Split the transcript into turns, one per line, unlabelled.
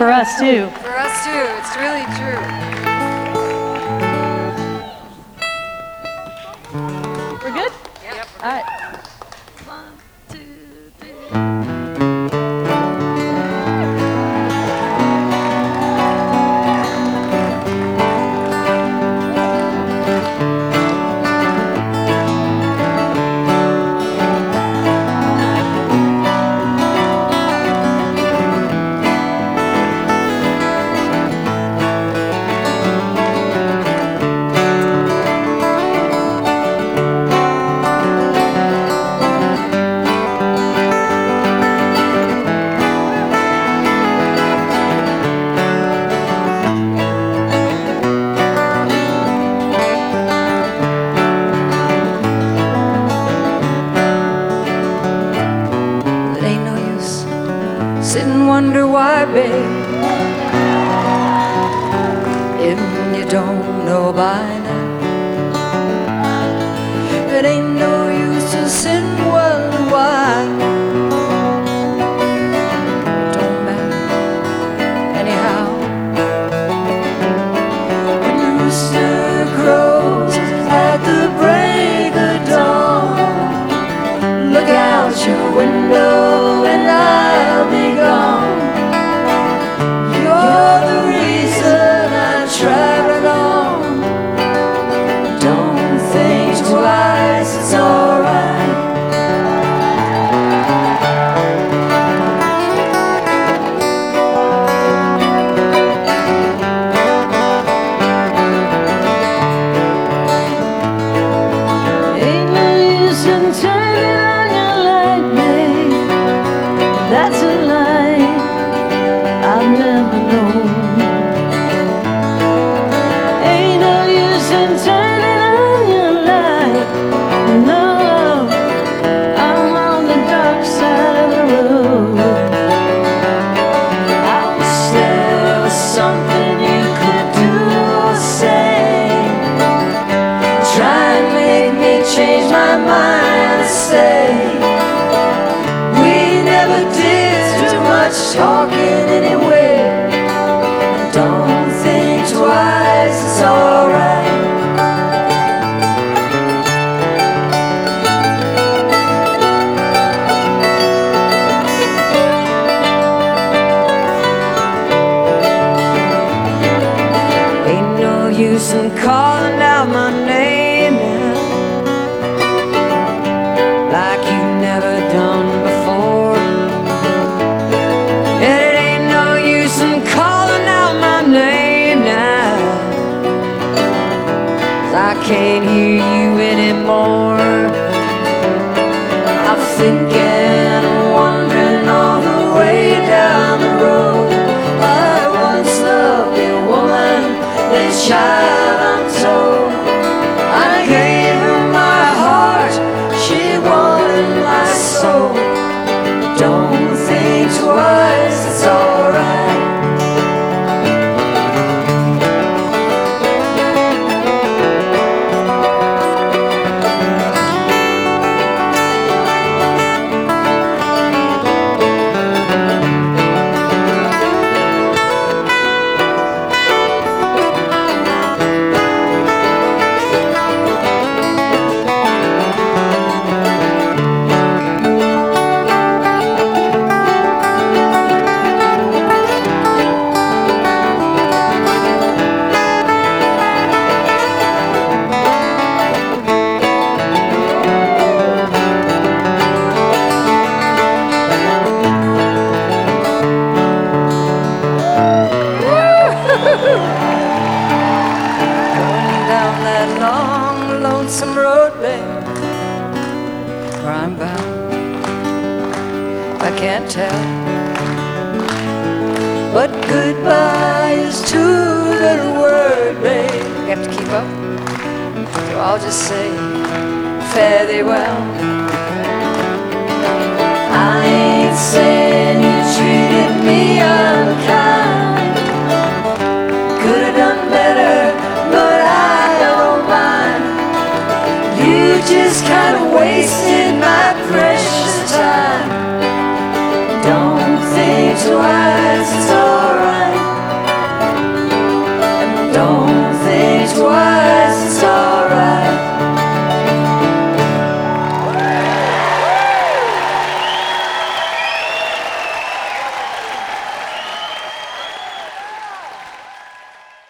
for us too.
For us too, it's really true.
We're good?
Yep.
All right.
Sit and wonder why, babe, if you don't know by now. It ain't no use to sit and wonder why. It don't matter anyhow. When the rooster crows at the break of dawn, look out your window and I'll be gone. You're the reason I travel on. Don't think twice, it's alright. Ain't no use in turning on your light, babe. That's a lie I've never known. Ain't no use in turning on your light. No, I'm on the dark side of the road. I wish there was something you could do or say. Try and make me change my mind and say we never did too much talking anyway. Don't think twice, it's alright. Ain't no use in calling out my name now, like you've never done before. And it ain't no use in calling out my name now, 'cause I can't hear you anymore. I'm thinking, wandering all the way down the road. I once loved a woman, a child I'm told. I gave her my heart, she wanted my soul. Don't think twice, it's alright. Going down that long, lonesome road, babe, where I'm bound, I can't tell. But goodbye is too little a word, babe. You have to keep up, so I'll just say fare thee well. I ain't saying you treated me unkind. Could have done better, but I don't mind. You just kind of wasted my precious time. Don't think twice, it's alright. me twice.